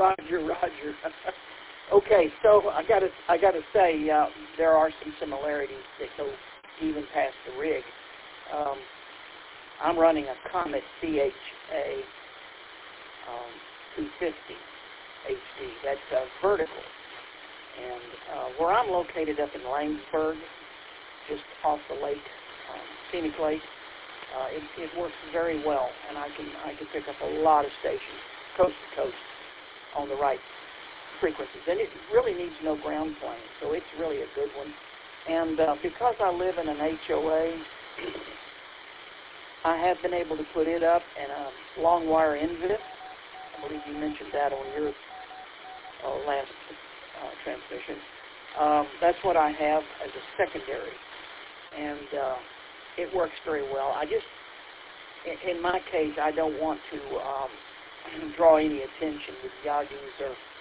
Roger, Roger. Okay, so I gotta say there are some similarities that go even past the rig. I'm running a Comet CHA 250 HD. That's vertical, and where I'm located up in Langsburg, just off the lake, scenic lake. It works very well, and I can pick up a lot of stations, coast to coast, on the right frequencies, and it really needs no ground plane, so it's really a good one. And because I live in an HOA, I have been able to put it up in a long wire NVIS. I believe you mentioned that on your last transmission. That's what I have as a secondary, and it works very well. I just, in my case, I don't want to draw any attention with Yagis or